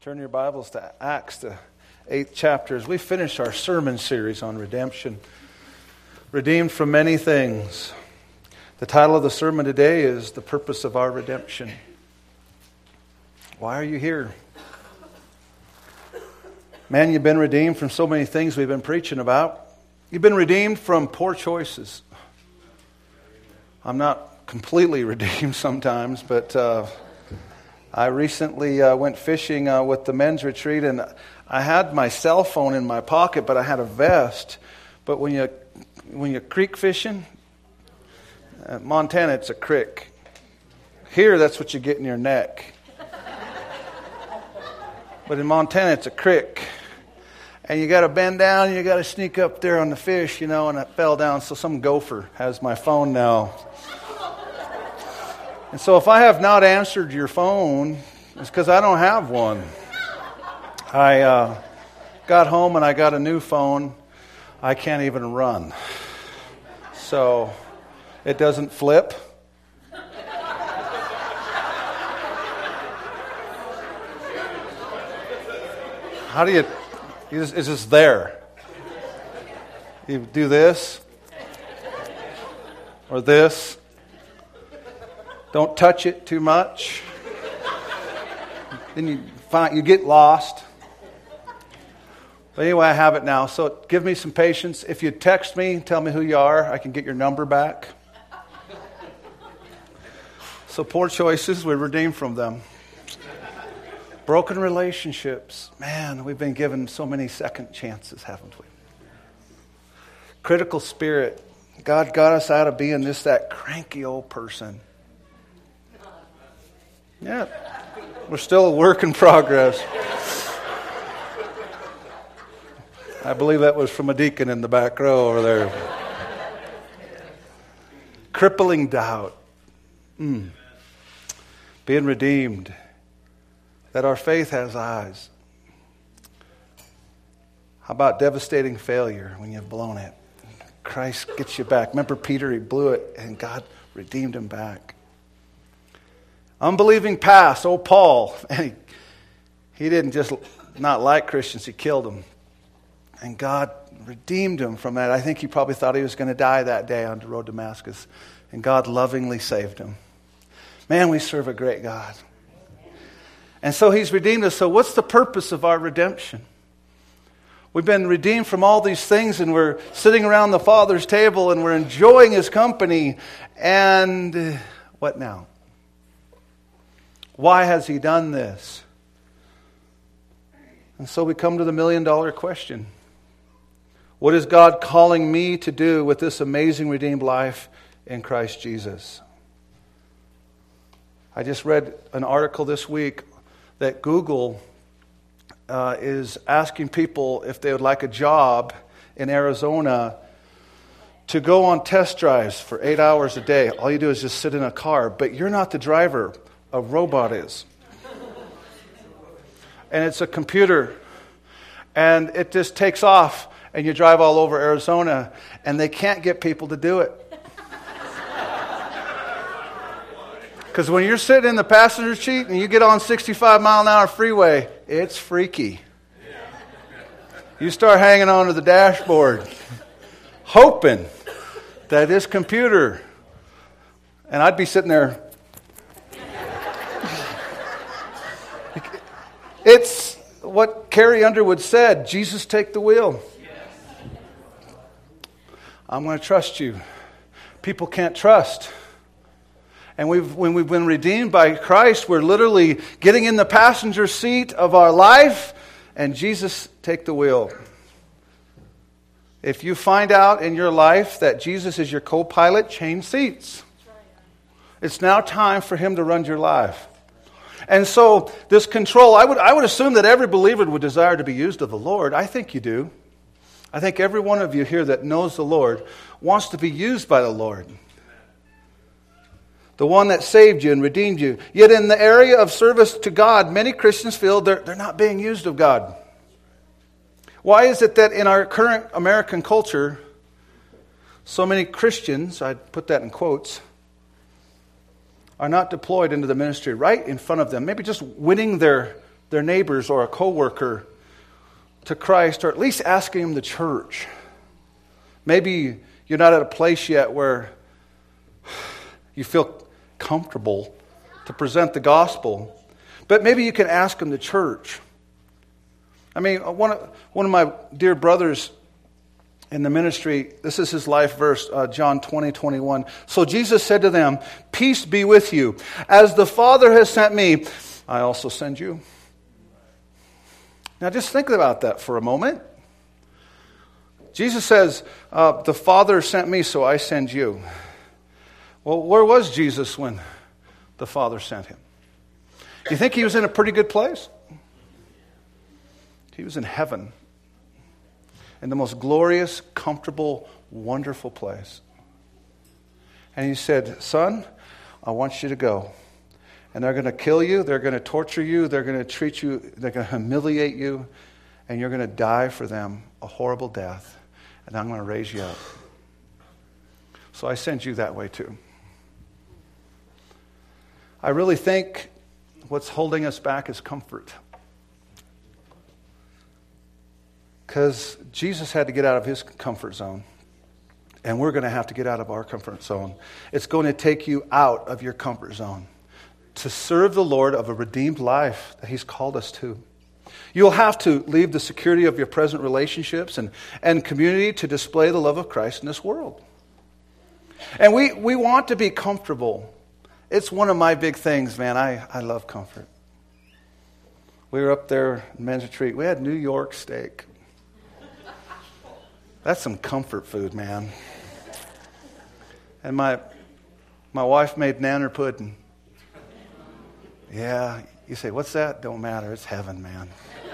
Turn your Bibles to Acts, the 8th chapter, as we finish our sermon series on redemption. Redeemed from many things. The title of the sermon today is The Purpose of Our Redemption. Why are you here? Man, you've been redeemed from so many things we've been preaching about. You've been redeemed from poor choices. I'm not completely redeemed sometimes, but I recently went fishing with the men's retreat, and I had my cell phone in my pocket, but I had a vest. But when you're creek fishing, Montana, it's a crick. Here, that's what you get in your neck. But in Montana, it's a crick. And you got to bend down, and you got to sneak up there on the fish, and I fell down. So some gopher has my phone now. And so if I have not answered your phone, it's because I don't have one. I got home and I got a new phone. I can't even run. So it doesn't flip. How do it's just there. You do this or this. Don't touch it too much. Then you get lost. But anyway, I have it now. So give me some patience. If you text me, tell me who you are. I can get your number back. So poor choices, we're redeemed from them. Broken relationships. Man, we've been given so many second chances, haven't we? Critical spirit. God got us out of being just that cranky old person. Yeah, we're still a work in progress. I believe that was from a deacon in the back row over there. Crippling doubt. Being redeemed. That our faith has eyes. How about devastating failure when you've blown it? Christ gets you back. Remember Peter, he blew it and God redeemed him back. Unbelieving past. Oh, Paul. He didn't just not like Christians. He killed them. And God redeemed him from that. I think he probably thought he was going to die that day on the road to Damascus. And God lovingly saved him. Man, we serve a great God. And so he's redeemed us. So what's the purpose of our redemption? We've been redeemed from all these things, and we're sitting around the Father's table, and we're enjoying his company. And what now? Why has he done this? And so we come to the million-dollar question. What is God calling me to do with this amazing redeemed life in Christ Jesus? I just read an article this week that Google is asking people if they would like a job in Arizona to go on test drives for 8 hours a day. All you do is just sit in a car, but you're not the driver. A robot is. And it's a computer. And it just takes off. And you drive all over Arizona. And they can't get people to do it. Because when you're sitting in the passenger seat and you get on 65 mile an hour freeway, it's freaky. You start hanging onto the dashboard, hoping that this computer, and I'd be sitting there. It's what Carrie Underwood said, Jesus, take the wheel. I'm going to trust you. People can't trust. And when we've been redeemed by Christ, we're literally getting in the passenger seat of our life, and Jesus, take the wheel. If you find out in your life that Jesus is your co-pilot, change seats. It's now time for him to run your life. And so this control, I would assume that every believer would desire to be used of the Lord. I think you do. I think every one of you here that knows the Lord wants to be used by the Lord. The one that saved you and redeemed you. Yet in the area of service to God, many Christians feel they're not being used of God. Why is it that in our current American culture, so many Christians, I'd put that in quotes, are not deployed into the ministry right in front of them, maybe just winning their their neighbors or a coworker to Christ, or at least asking them to church. Maybe you're not at a place yet where you feel comfortable to present the gospel, but maybe you can ask them to church. I mean, one of my dear brothers in the ministry, this is his life verse, John 20:21. So Jesus said to them, "Peace be with you. As the Father has sent me, I also send you." Now just think about that for a moment. Jesus says, the Father sent me, so I send you. Well, where was Jesus when the Father sent him? Do you think he was in a pretty good place? He was in heaven, in the most glorious, comfortable, wonderful place. And he said, "Son, I want you to go. And they're going to kill you, they're going to torture you, they're going to treat you, they're going to humiliate you, and you're going to die for them a horrible death. And I'm going to raise you up. So I send you that way too." I really think what's holding us back is comfort. Because Jesus had to get out of his comfort zone. And we're going to have to get out of our comfort zone. It's going to take you out of your comfort zone to serve the Lord of a redeemed life that he's called us to. You'll have to leave the security of your present relationships and community to display the love of Christ in this world. And we want to be comfortable. It's one of my big things, man. I love comfort. We were up there in Men's Retreat. We had New York steak. That's some comfort food, man. And my wife made nanner pudding. Yeah, you say, what's that? Don't matter. It's heaven, man.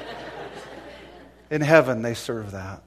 In heaven, they serve that.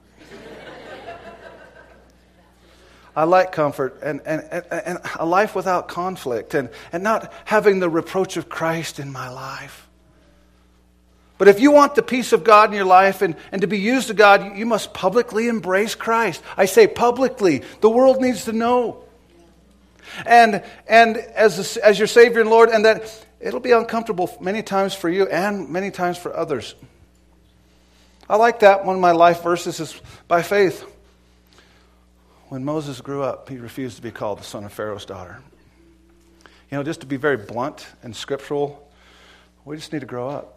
I like comfort and a life without conflict and not having the reproach of Christ in my life. But if you want the peace of God in your life and to be used of God, you must publicly embrace Christ. I say publicly. The world needs to know. And as your Savior and Lord, and that it'll be uncomfortable many times for you and many times for others. I like that. One of my life verses is by faith. When Moses grew up, he refused to be called the son of Pharaoh's daughter. You know, just to be very blunt and scriptural, we just need to grow up.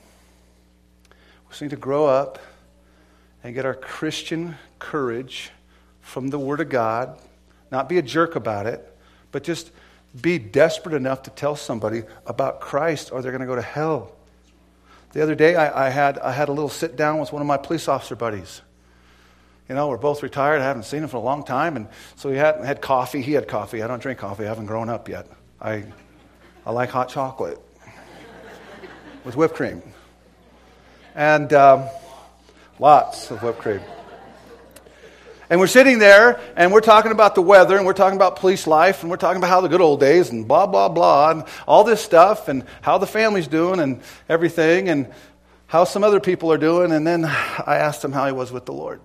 We just need to grow up and get our Christian courage from the Word of God. Not be a jerk about it, but just be desperate enough to tell somebody about Christ or they're going to go to hell. The other day, I had a little sit down with one of my police officer buddies. You know, we're both retired. I haven't seen him for a long time. And so we had coffee. He had coffee. I don't drink coffee. I haven't grown up yet. I like hot chocolate with whipped cream. And lots of whipped cream. And we're sitting there, and we're talking about the weather, and we're talking about police life, and we're talking about how the good old days, and blah, blah, blah, and all this stuff, and how the family's doing, and everything, and how some other people are doing. And then I asked him how he was with the Lord.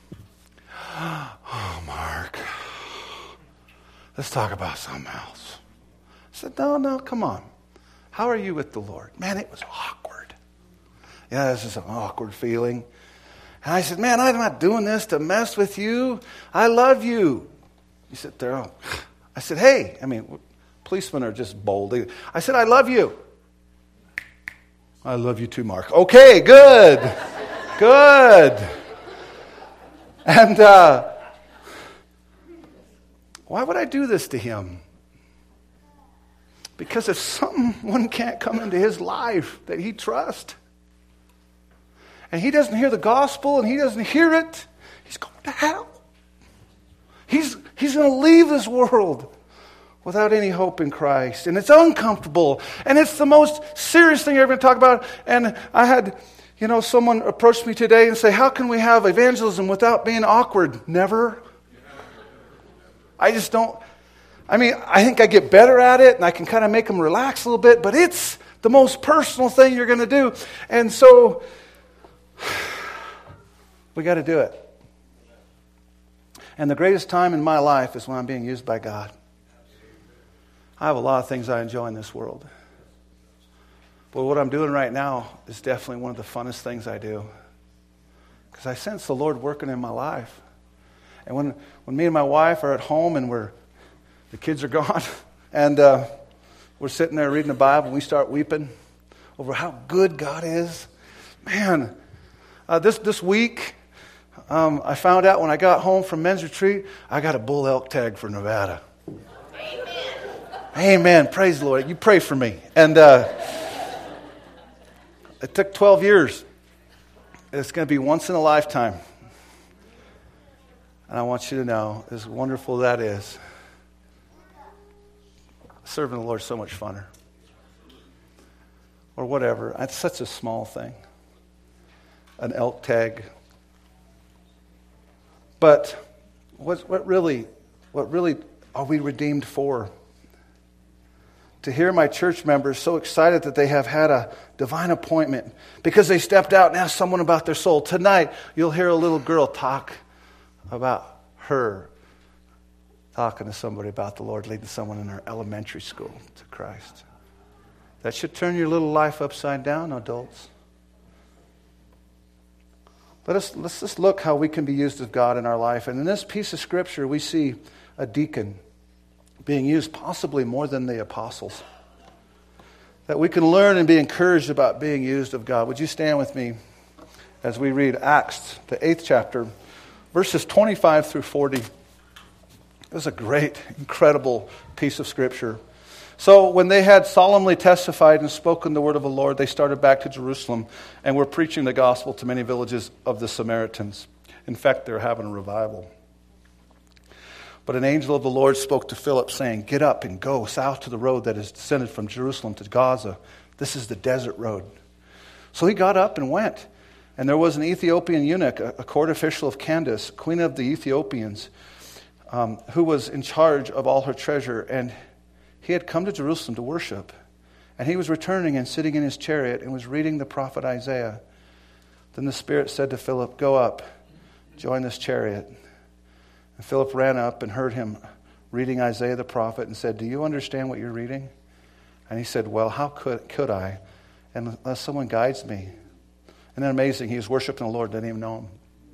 "Oh, Mark, let's talk about something else." I said, no, come on. How are you with the Lord? Man, it was awkward. Yeah, this is an awkward feeling. And I said, man, I'm not doing this to mess with you. I love you. He said, "There." I said, hey, policemen are just bold. I said, I love you. I love you too, Mark. Okay, good. Good. And why would I do this to him? Because if someone can't come into his life that he trusts, and he doesn't hear the gospel, and he doesn't hear it, he's going to hell. He's going to leave this world without any hope in Christ. And it's uncomfortable. And it's the most serious thing you're ever going to talk about. And I had, someone approached me today and say, how can we have evangelism without being awkward? Never. I just don't. I think I get better at it, and I can kind of make them relax a little bit, but it's the most personal thing you're going to do. And so we got to do it. And the greatest time in my life is when I'm being used by God. I have a lot of things I enjoy in this world. Well, what I'm doing right now is definitely one of the funnest things I do. Because I sense the Lord working in my life. And when me and my wife are at home and the kids are gone, and we're sitting there reading the Bible, and we start weeping over how good God is. Man, this week, I found out when I got home from men's retreat, I got a bull elk tag for Nevada. Amen. Praise the Lord. You pray for me. And it took 12 years. It's going to be once in a lifetime. And I want you to know, as wonderful that is, serving the Lord is so much funner. Or whatever. It's such a small thing. An elk tag. But what really are we redeemed for? To hear my church members so excited that they have had a divine appointment because they stepped out and asked someone about their soul. Tonight, you'll hear a little girl talk about her talking to somebody about the Lord, leading someone in her elementary school to Christ. That should turn your little life upside down, adults. Let's just look how we can be used of God in our life. And in this piece of Scripture, we see a deacon being used possibly more than the apostles. That we can learn and be encouraged about being used of God. Would you stand with me as we read Acts, the 8th chapter, verses 25 through 40. It was a great, incredible piece of Scripture. So when they had solemnly testified and spoken the word of the Lord, they started back to Jerusalem and were preaching the gospel to many villages of the Samaritans. In fact, they were having a revival. But an angel of the Lord spoke to Philip, saying, "Get up and go south to the road that is descended from Jerusalem to Gaza. This is the desert road." So he got up and went. And there was an Ethiopian eunuch, a court official of Candace, queen of the Ethiopians, who was in charge of all her treasure. And he had come to Jerusalem to worship. And he was returning and sitting in his chariot and was reading the prophet Isaiah. Then the Spirit said to Philip, "Go up, join this chariot." And Philip ran up and heard him reading Isaiah the prophet and said, "Do you understand what you're reading?" And he said, "Well, how could I, unless someone guides me?" And then amazing, he was worshiping the Lord, didn't even know him.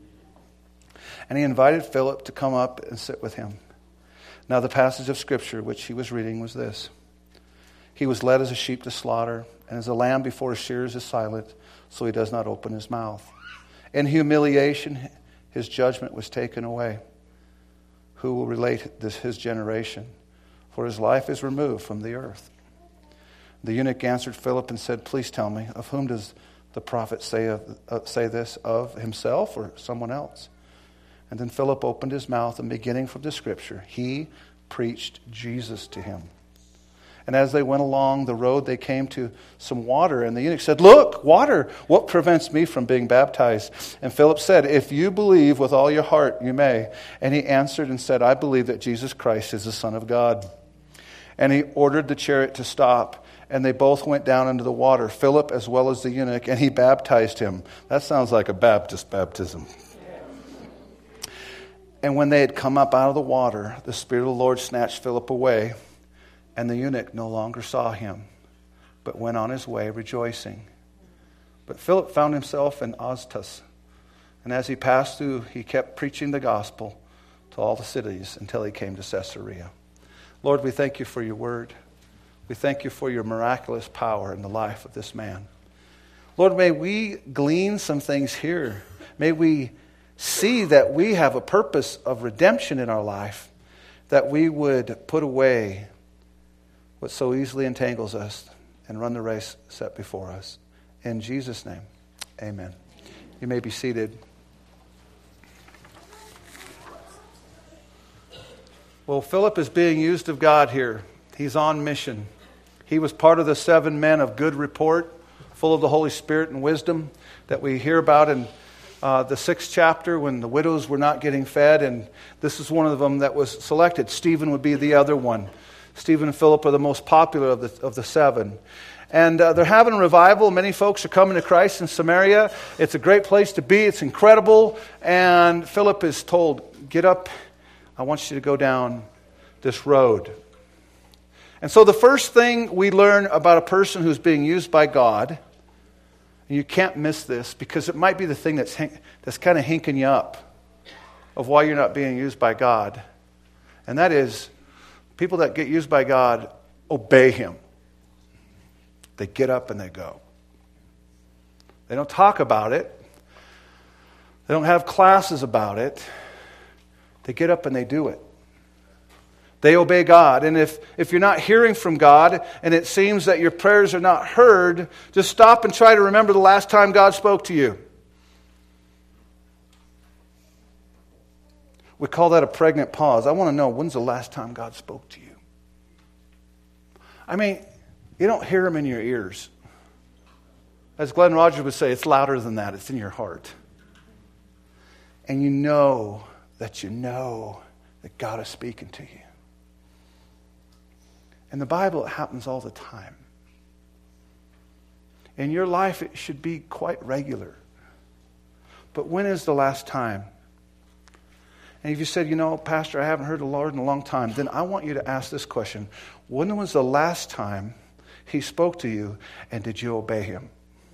And he invited Philip to come up and sit with him. Now the passage of Scripture which he was reading was this: "He was led as a sheep to slaughter, and as a lamb before his shearers is silent, so he does not open his mouth. In humiliation his judgment was taken away. Who will relate his generation? For his life is removed from the earth." The eunuch answered Philip and said, "Please tell me, of whom does the prophet say this, of himself or someone else?" And then Philip opened his mouth, and beginning from the Scripture, he preached Jesus to him. And as they went along the road, they came to some water. And the eunuch said, "Look, water! What prevents me from being baptized?" And Philip said, "If you believe with all your heart, you may." And he answered and said, "I believe that Jesus Christ is the Son of God." And he ordered the chariot to stop. And they both went down into the water, Philip as well as the eunuch, and he baptized him. That sounds like a Baptist baptism. And when they had come up out of the water, the Spirit of the Lord snatched Philip away. And the eunuch no longer saw him, but went on his way rejoicing. But Philip found himself in Azotus. And as he passed through, he kept preaching the gospel to all the cities until he came to Caesarea. Lord, we thank you for your word. We thank you for your miraculous power in the life of this man. Lord, may we glean some things here. May we see that we have a purpose of redemption in our life, that we would put away what so easily entangles us and run the race set before us. In Jesus' name, amen. You may be seated. Well, Philip is being used of God here. He's on mission. He was part of the 7 men of good report, full of the Holy Spirit and wisdom that we hear about in the 6th chapter when the widows were not getting fed. And this is one of them that was selected. Stephen would be the other one. Stephen and Philip are the most popular of the 7. And they're having a revival. Many folks are coming to Christ in Samaria. It's a great place to be. It's incredible. And Philip is told, "Get up. I want you to go down this road." And so the first thing we learn about a person who's being used by God, and you can't miss this because it might be the thing that's kind of hinking you up of why you're not being used by God. And that is, people that get used by God obey Him. They get up and they go. They don't talk about it. They don't have classes about it. They get up and they do it. They obey God. And if you're not hearing from God and it seems that your prayers are not heard, just stop and try to remember the last time God spoke to you. We call that a pregnant pause. I want to know, when's the last time God spoke to you? I mean, you don't hear Him in your ears. As Glenn Rogers would say, it's louder than that. It's in your heart. And you know that God is speaking to you. In the Bible, it happens all the time. In your life, it should be quite regular. But when is the last time? And if you said, Pastor, I haven't heard the Lord in a long time, then I want you to ask this question. When was the last time He spoke to you, and did you obey Him?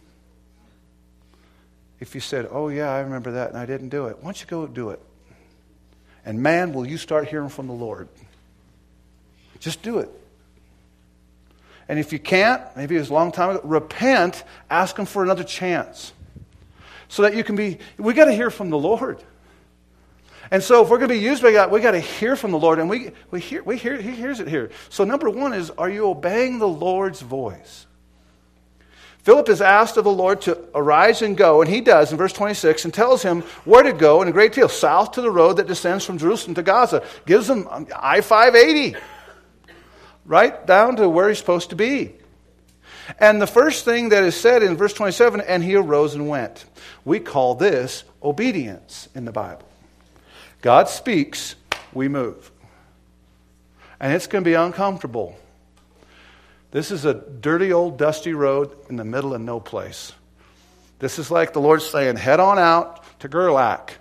If you said, oh yeah, I remember that, and I didn't do it, why don't you go do it? And man, will you start hearing from the Lord. Just do it. And if you can't, maybe it was a long time ago, repent, ask Him for another chance. So that you can we got to hear from the Lord. And so if we're going to be used by God, we got to hear from the Lord. And He hears it here. So number one is, are you obeying the Lord's voice? Philip is asked of the Lord to arise and go, and he does in verse 26, and tells him where to go in a great deal, south to the road that descends from Jerusalem to Gaza. Gives him I-580. Right down to where he's supposed to be. And the first thing that is said in verse 27, and he arose and went. We call this obedience in the Bible. God speaks, we move. And it's going to be uncomfortable. This is a dirty old dusty road in the middle of no place. This is like the Lord saying, head on out to Gerlach.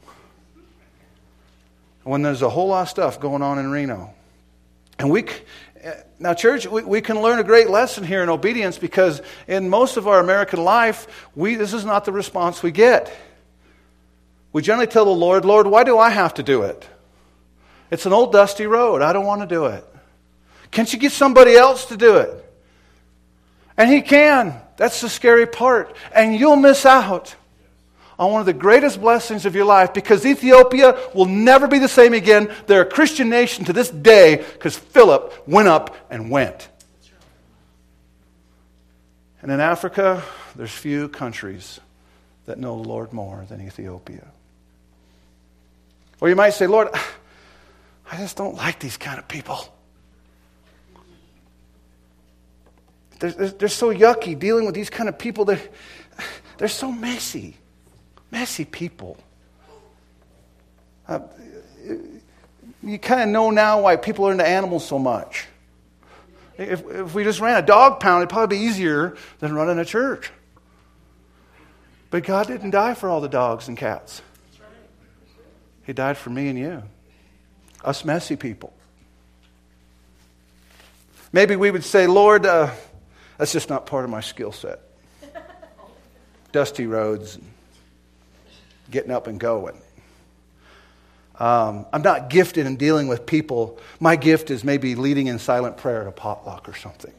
When there's a whole lot of stuff going on in Reno. And now, church, we can learn a great lesson here in obedience because in most of our American life, this is not the response we get. We generally tell the Lord, Lord, why do I have to do it? It's an old dusty road. I don't want to do it. Can't you get somebody else to do it? And He can. That's the scary part. And you'll miss out on one of the greatest blessings of your life because Ethiopia will never be the same again. They're a Christian nation to this day because Philip went up and went. And in Africa, there's few countries that know the Lord more than Ethiopia. Or you might say, Lord, I just don't like these kind of people. They're so yucky dealing with these kind of people. They're so messy. Messy people. You kind of know now why people are into animals so much. If we just ran a dog pound, it'd probably be easier than running a church. But God didn't die for all the dogs and cats. He died for me and you. Us messy people. Maybe we would say, Lord, that's just not part of my skill set. Dusty roads, getting up and going. I'm not gifted in dealing with people. My gift is maybe leading in silent prayer at a potluck or something.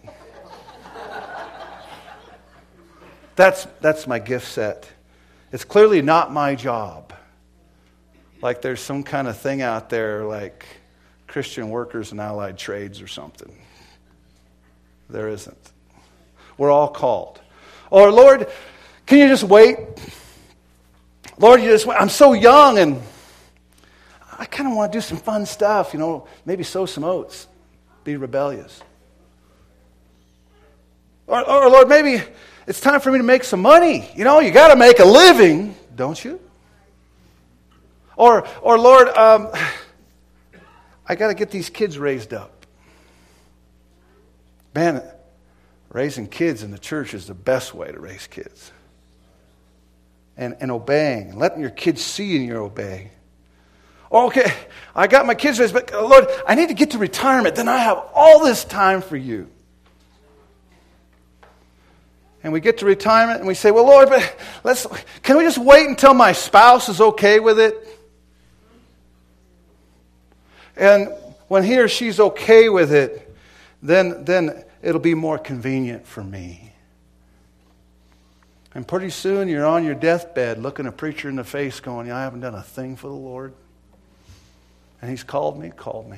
That's my gift set. It's clearly not my job. Like there's some kind of thing out there like Christian workers and allied trades or something. There isn't. We're all called. Or Lord, can you just wait? Lord, I'm so young and I kind of want to do some fun stuff, maybe sow some oats, be rebellious. Or Lord, maybe it's time for me to make some money. You got to make a living, don't you? Or Lord, I got to get these kids raised up. Man, raising kids in the church is the best way to raise kids. And obeying, and letting your kids see in your obey. Okay, I got my kids raised, but Lord, I need to get to retirement. Then I have all this time for you. And we get to retirement and we say, well, Lord, but can we just wait until my spouse is okay with it? And when he or she's okay with it, then it'll be more convenient for me. And pretty soon you're on your deathbed looking a preacher in the face going, I haven't done a thing for the Lord. And he's called me.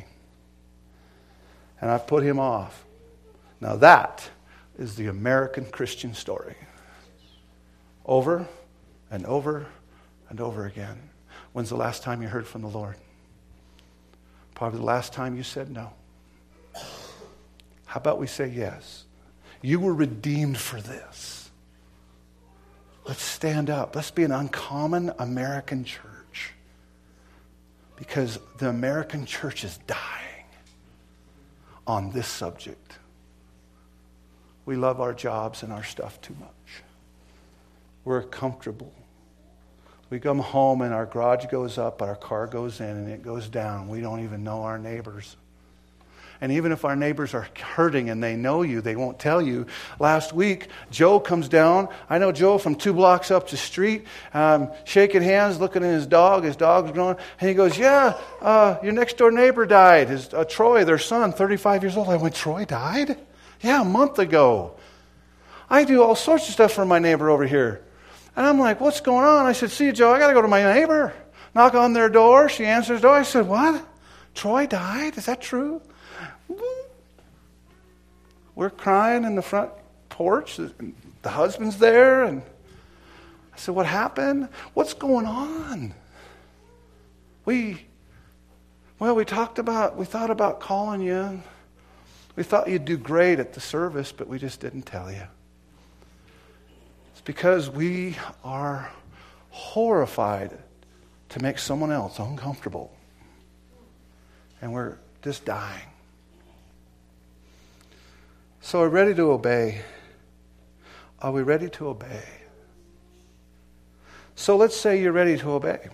And I've put him off. Now that is the American Christian story. Over and over and over again. When's the last time you heard from the Lord? Probably the last time you said no. How about we say yes? You were redeemed for this. Let's stand up. Let's be an uncommon American church. Because the American church is dying on this subject. We love our jobs and our stuff too much. We're comfortable. We come home and our garage goes up, our car goes in, and it goes down. We don't even know our neighbors. And even if our neighbors are hurting and they know you, they won't tell you. Last week, Joe comes down. I know Joe from 2 blocks up the street, shaking hands, looking at his dog. His dog's growing. And he goes, yeah, your next door neighbor died. Troy, their son, 35 years old. I went, Troy died? Yeah, a month ago. I do all sorts of stuff for my neighbor over here. And I'm like, what's going on? I said, see you, Joe, I got to go to my neighbor. Knock on their door. She answers the door. I said, what? Troy died? Is that true? We're crying in the front porch. The husband's there. And I said, what happened? What's going on? We thought about calling you. We thought you'd do great at the service, but we just didn't tell you. It's because we are horrified to make someone else uncomfortable. And we're just dying. So are we ready to obey? Are we ready to obey? So let's say you're ready to obey.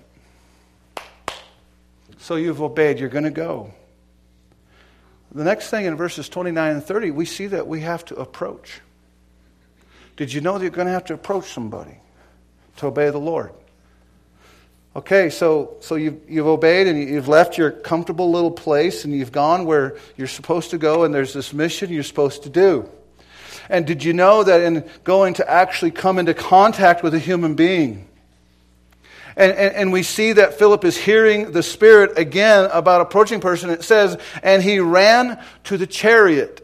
So you've obeyed, you're going to go. The next thing in verses 29 and 30, we see that we have to approach. Did you know that you're going to have to approach somebody to obey the Lord? Okay, so you've obeyed and you've left your comfortable little place and you've gone where you're supposed to go and there's this mission you're supposed to do. And did you know that in going to actually come into contact with a human being, and we see that Philip is hearing the Spirit again about approaching person. It says, and he ran to the chariot.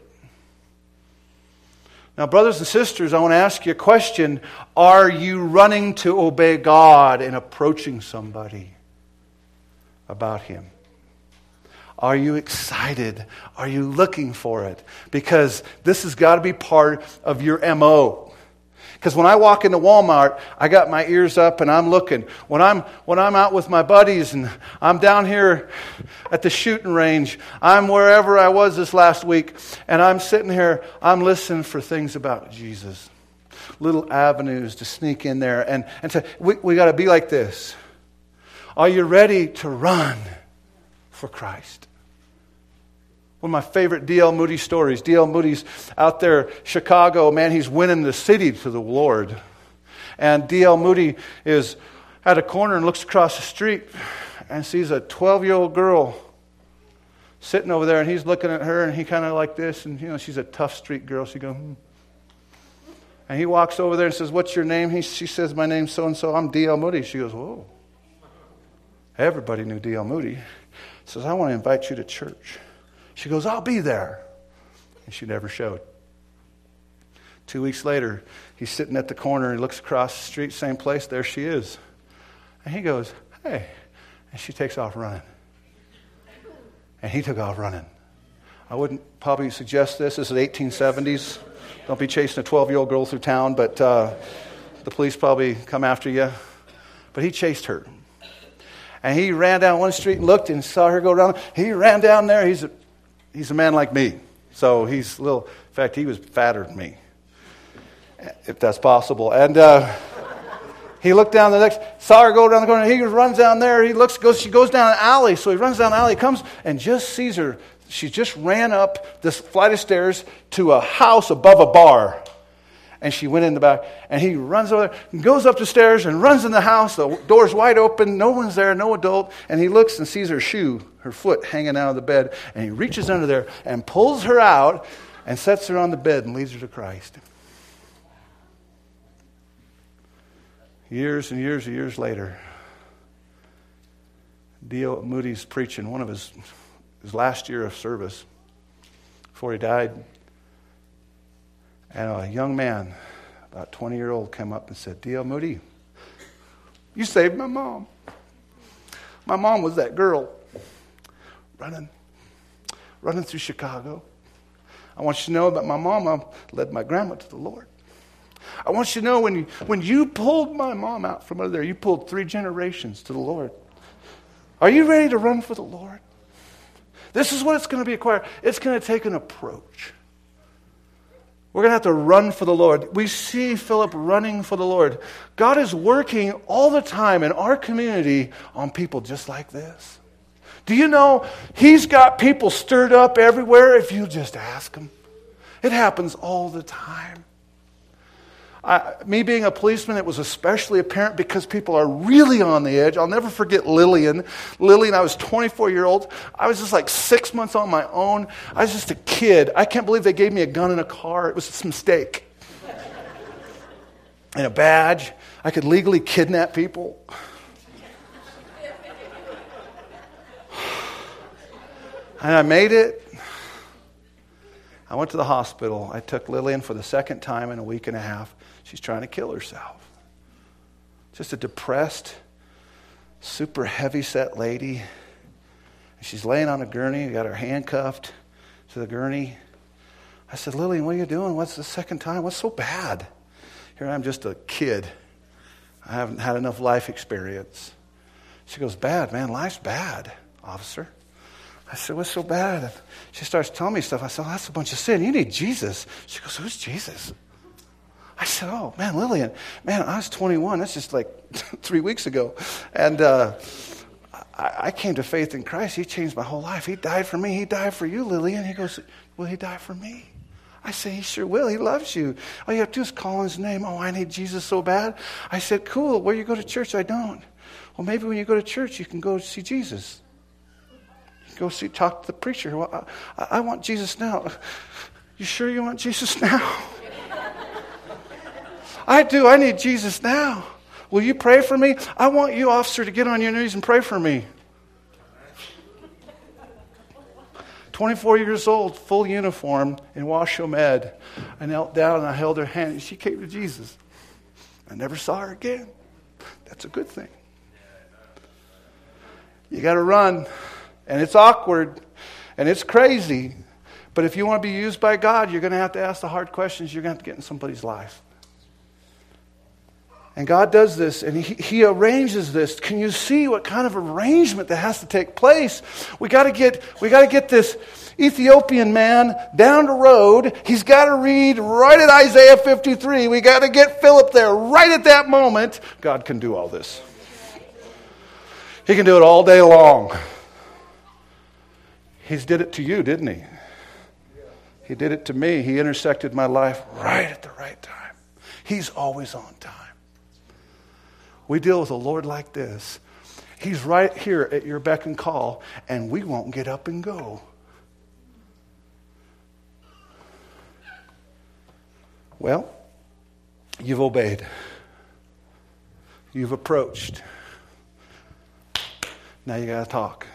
Now, brothers and sisters, I want to ask you a question. Are you running to obey God in approaching somebody about Him? Are you excited? Are you looking for it? Because this has got to be part of your MO. Because when I walk into Walmart, I got my ears up and I'm looking. When I'm out with my buddies and I'm down here at the shooting range, I'm wherever I was this last week, and I'm sitting here, I'm listening for things about Jesus. Little avenues to sneak in there. And to, we got to be like this. Are you ready to run for Christ? One of my favorite D.L. Moody stories. D.L. Moody's out there, Chicago. Man, he's winning the city to the Lord. And D.L. Moody is at a corner and looks across the street and sees a 12-year-old girl sitting over there. And he's looking at her and he kind of like this. And, you know, she's a tough street girl. She goes, And he walks over there and says, what's your name? She says, my name's so-and-so. I'm D.L. Moody. She goes, whoa. Everybody knew D.L. Moody. Says, I want to invite you to church. She goes, I'll be there. And she never showed. 2 weeks later, he's sitting at the corner. He looks across the street, same place. There she is. And he goes, hey. And she takes off running. And he took off running. I wouldn't probably suggest this. This is the 1870s. Don't be chasing a 12-year-old girl through town, but the police probably come after you. But he chased her. And he ran down one street and looked and saw her go around. He ran down there. He's a man like me. So he's a little, in fact, he was fatter than me, if that's possible. And He looked down the next, saw her go down the corner. He runs down there. She goes down an alley. So he runs down the alley, comes and just sees her. She just ran up this flight of stairs to a house above a bar. And she went in the back. And he runs over there and goes up the stairs and runs in the house. The door's wide open. No one's there, no adult. And he looks and sees her foot hanging out of the bed. And he reaches under there and pulls her out and sets her on the bed and leads her to Christ. Years and years and years later, D.L. Moody's preaching one of his last year of service before he died. And a young man, about 20-year-old, came up and said, D.L. Moody, you saved my mom. My mom was that girl running through Chicago. I want you to know that my mama led my grandma to the Lord. I want you to know when you pulled my mom out from under there, you pulled 3 generations to the Lord. Are you ready to run for the Lord? This is what it's going to be required. It's going to take an approach. We're going to have to run for the Lord. We see Philip running for the Lord. God is working all the time in our community on people just like this. Do you know He's got people stirred up everywhere if you just ask Him? It happens all the time. Me being a policeman, it was especially apparent because people are really on the edge. I'll never forget Lillian. Lillian, I was 24-year-old. I was just like 6 months on my own. I was just a kid. I can't believe they gave me a gun in a car. It was a mistake. And a badge. I could legally kidnap people. And I made it. I went to the hospital. I took Lillian for the second time in a week and a half. She's trying to kill herself. Just a depressed, super heavy-set lady. She's laying on a gurney. Got her handcuffed to the gurney. I said, Lillian, what are you doing? What's the second time? What's so bad? Here I'm just a kid. I haven't had enough life experience. She goes, bad, man. Life's bad, officer. I said, what's so bad? And she starts telling me stuff. I said, that's a bunch of sin. You need Jesus. She goes, who's Jesus? I said, oh, man, Lillian, man, I was 21. That's just like 3 weeks ago. And I came to faith in Christ. He changed my whole life. He died for me. He died for you, Lillian. He goes, will He die for me? I say, He sure will. He loves you. All you have to do is call His name. Oh, I need Jesus so bad. I said, cool. Where you go to church? I don't. Well, maybe when you go to church, you can go see Jesus. Go talk to the preacher. Well, I want Jesus now. You sure you want Jesus now? I do. I need Jesus now. Will you pray for me? I want you, officer, to get on your knees and pray for me. 24 years old, full uniform in Washoe Med. I knelt down and I held her hand and she came to Jesus. I never saw her again. That's a good thing. You got to run. And it's awkward. And it's crazy. But if you want to be used by God, you're going to have to ask the hard questions. You're going to have to get in somebody's life. And God does this, and He arranges this. Can you see what kind of arrangement that has to take place? We got to get this Ethiopian man down the road. He's got to read right at Isaiah 53. We got to get Philip there right at that moment. God can do all this. He can do it all day long. He did it to you, didn't He? He did it to me. He intersected my life right at the right time. He's always on time. We deal with a Lord like this. He's right here at your beck and call, and we won't get up and go. Well, you've obeyed. You've approached. Now you got to talk.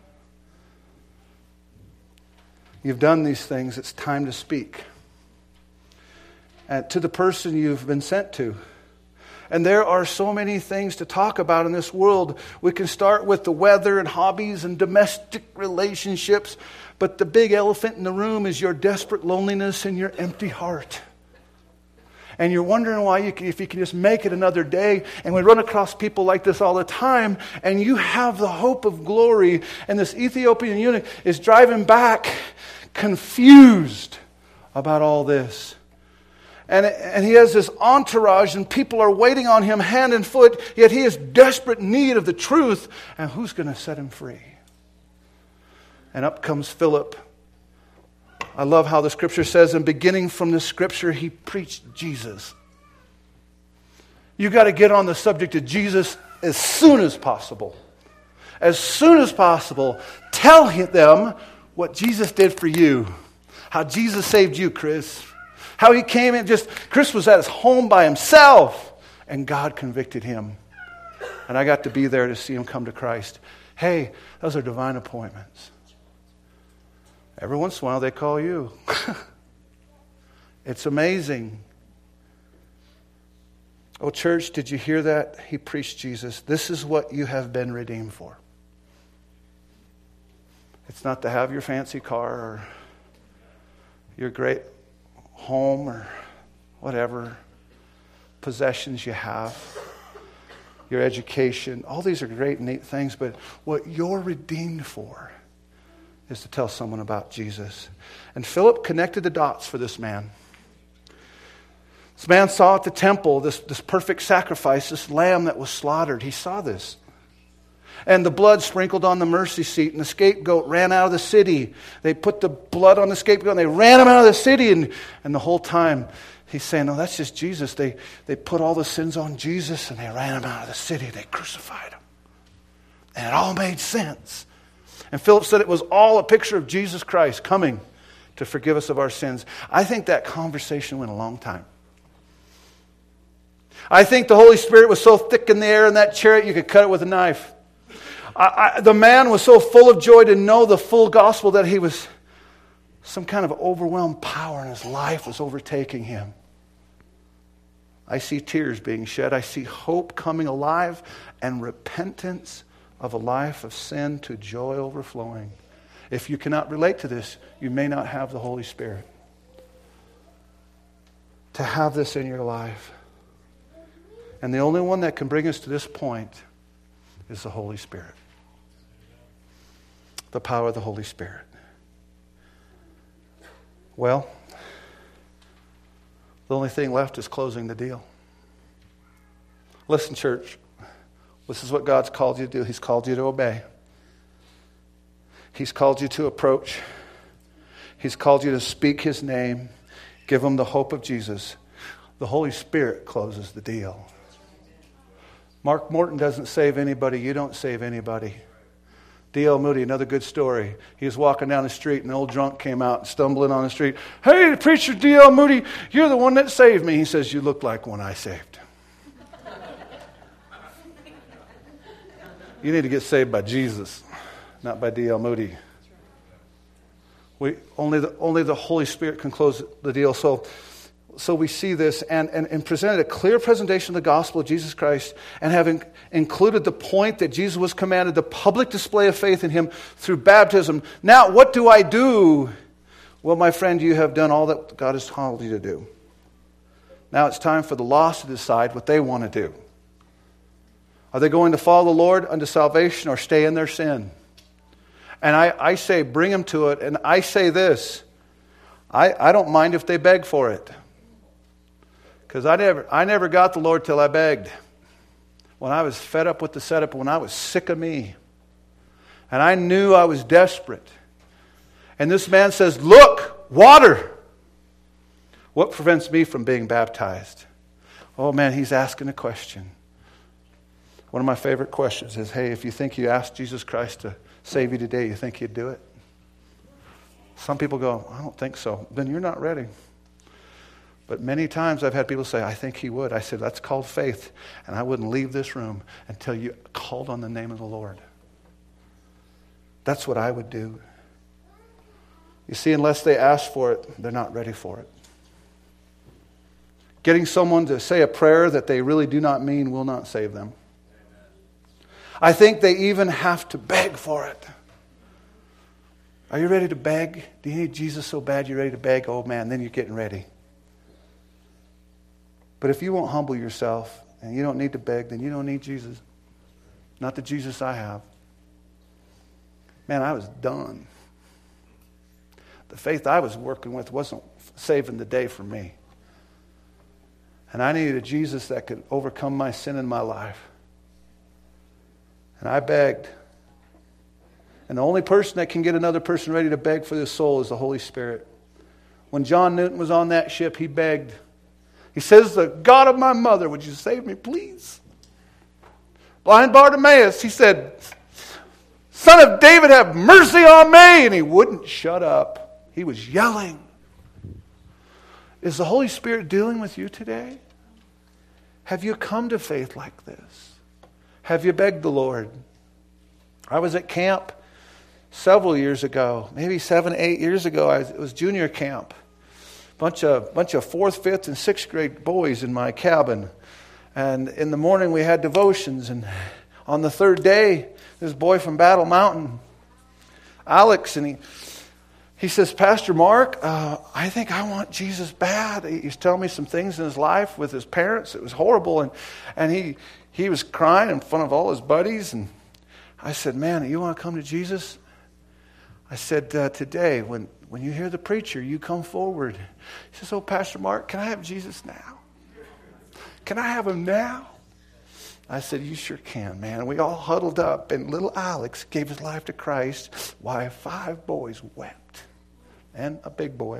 You've done these things. It's time to speak. And to the person you've been sent to. And there are so many things to talk about in this world. We can start with the weather and hobbies and domestic relationships. But the big elephant in the room is your desperate loneliness and your empty heart. And you're wondering why if you can just make it another day. And we run across people like this all the time. And you have the hope of glory. And this Ethiopian eunuch is driving back confused about all this. And he has this entourage, and people are waiting on him hand and foot, yet he is desperate need of the truth. And who's going to set him free? And up comes Philip. I love how the scripture says, and beginning from the scripture, he preached Jesus. You got to get on the subject of Jesus as soon as possible. As soon as possible, tell them what Jesus did for you. How Jesus saved you, Chris. How he came in Chris was at his home by himself, and God convicted him. And I got to be there to see him come to Christ. Hey, those are divine appointments. Every once in a while they call you. It's amazing. Oh, church, did you hear that? He preached Jesus. This is what you have been redeemed for. It's not to have your fancy car or your great home or whatever possessions you have, your education. All these are great, neat things, but what you're redeemed for is to tell someone about Jesus. And Philip connected the dots for this man. This man saw at the temple this perfect sacrifice, this lamb that was slaughtered. He saw this. And the blood sprinkled on the mercy seat, and the scapegoat ran out of the city. They put the blood on the scapegoat, and they ran him out of the city. And the whole time, he's saying, no, that's just Jesus. They put all the sins on Jesus, and they ran him out of the city. They crucified him. And it all made sense. And Philip said it was all a picture of Jesus Christ coming to forgive us of our sins. I think that conversation went a long time. I think the Holy Spirit was so thick in the air in that chariot, you could cut it with a knife. The man was so full of joy to know the full gospel that he was some kind of overwhelmed power in his life was overtaking him. I see tears being shed. I see hope coming alive and repentance of a life of sin to joy overflowing. If you cannot relate to this, you may not have the Holy Spirit. To have this in your life. And the only one that can bring us to this point is the Holy Spirit. The power of the Holy Spirit. Well, the only thing left is closing the deal. Listen, church. This is what God's called you to do. He's called you to obey. He's called you to approach. He's called you to speak His name. Give them the hope of Jesus. The Holy Spirit closes the deal. Mark Morton doesn't save anybody. You don't save anybody. D.L. Moody, another good story. He was walking down the street and an old drunk came out stumbling on the street. Hey, preacher D.L. Moody, you're the one that saved me. He says, you look like one I saved. You need to get saved by Jesus, not by D.L. Moody. Only the Holy Spirit can close the deal. So we see this and presented a clear presentation of the gospel of Jesus Christ and having included the point that Jesus was commanded the public display of faith in Him through baptism. Now, what do I do? Well, my friend, you have done all that God has called you to do. Now it's time for the lost to decide what they want to do. Are they going to follow the Lord unto salvation or stay in their sin? And I say, bring them to it. And I say this, I don't mind if they beg for it. Because I never got the Lord till I begged. When I was fed up with the setup, when I was sick of me. And I knew I was desperate. And this man says, look, water. What prevents me from being baptized? Oh man, he's asking a question. One of my favorite questions is, hey, if you think you asked Jesus Christ to save you today, you think He'd do it? Some people go, I don't think so. Then you're not ready. But many times I've had people say, I think He would. I said, that's called faith. And I wouldn't leave this room until you called on the name of the Lord. That's what I would do. You see, unless they ask for it, they're not ready for it. Getting someone to say a prayer that they really do not mean will not save them. I think they even have to beg for it. Are you ready to beg? Do you need Jesus so bad you're ready to beg? Oh man, then you're getting ready. But if you won't humble yourself and you don't need to beg, then you don't need Jesus. Not the Jesus I have. Man, I was done. The faith I was working with wasn't saving the day for me. And I needed a Jesus that could overcome my sin in my life. And I begged. And the only person that can get another person ready to beg for their soul is the Holy Spirit. When John Newton was on that ship, he begged. He says, "The God of my mother, would you save me, please?" Blind Bartimaeus, he said, "Son of David, have mercy on me." And he wouldn't shut up. He was yelling. Is the Holy Spirit dealing with you today? Have you come to faith like this? Have you begged the Lord? I was at camp several years ago, maybe 7, 8 years ago. It was junior camp. Bunch of 4th, 5th, and 6th grade boys in my cabin. And in the morning we had devotions. And on the 3rd day, this boy from Battle Mountain, Alex, and he says, "Pastor Mark, I think I want Jesus bad." He's telling me some things in his life with his parents. It was horrible. And he was crying in front of all his buddies. And I said, "Man, you want to come to Jesus?" I said, "Today, when you hear the preacher, you come forward." He says, "Oh, Pastor Mark, can I have Jesus now? Can I have him now?" I said, "You sure can, man." We all huddled up, and little Alex gave his life to Christ. Why, 5 boys wept, and a big boy.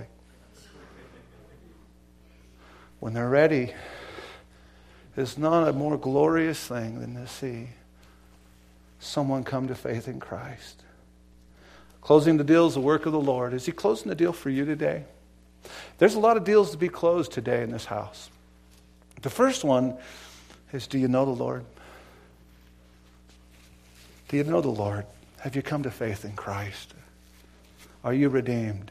When they're ready, there's not a more glorious thing than to see someone come to faith in Christ. Closing the deal is the work of the Lord. Is he closing the deal for you today? There's a lot of deals to be closed today in this house. The first one is, do you know the Lord? Do you know the Lord? Have you come to faith in Christ? Are you redeemed?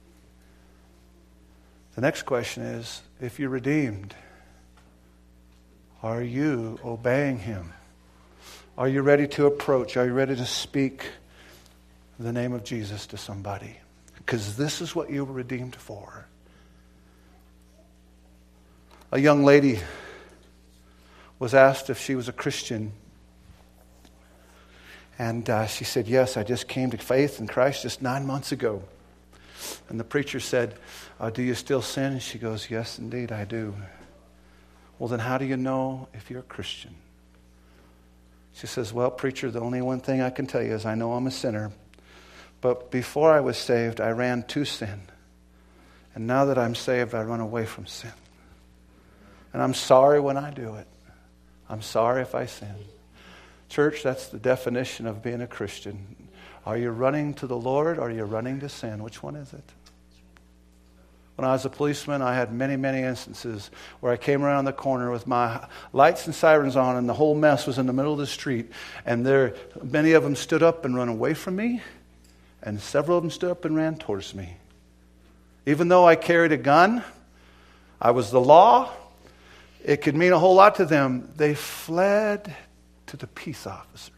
The next question is, if you're redeemed, are you obeying him? Are you ready to approach? Are you ready to speak the name of Jesus to somebody? Because this is what you were redeemed for. A young lady was asked if she was a Christian. And she said, "Yes, I just came to faith in Christ just 9 months ago." And the preacher said, "Do you still sin?" And she goes, "Yes, indeed, I do." "Well, then how do you know if you're a Christian?" She says, "Well, preacher, the only one thing I can tell you is I know I'm a sinner. But before I was saved, I ran to sin. And now that I'm saved, I run away from sin. And I'm sorry when I do it. I'm sorry if I sin." Church, that's the definition of being a Christian. Are you running to the Lord or are you running to sin? Which one is it? When I was a policeman, I had many, many instances where I came around the corner with my lights and sirens on and the whole mess was in the middle of the street. And many of them stood up and ran away from me. And several of them stood up and ran towards me. Even though I carried a gun, I was the law, it could mean a whole lot to them. They fled to the peace officer.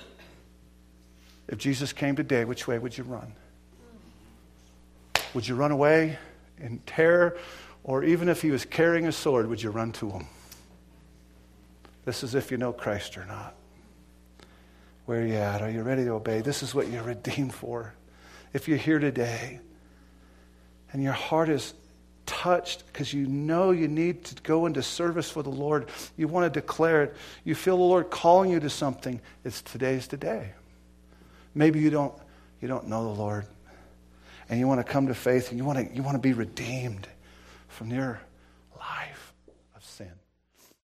If Jesus came today, which way would you run? Would you run away in terror? Or even if he was carrying a sword, would you run to him? This is if you know Christ or not. Where are you at? Are you ready to obey? This is what you're redeemed for. If you're here today and your heart is touched because you know you need to go into service for the Lord, you want to declare it, you feel the Lord calling you to something, today's the day. Maybe you don't know the Lord and you want to come to faith and you want to be redeemed from your life.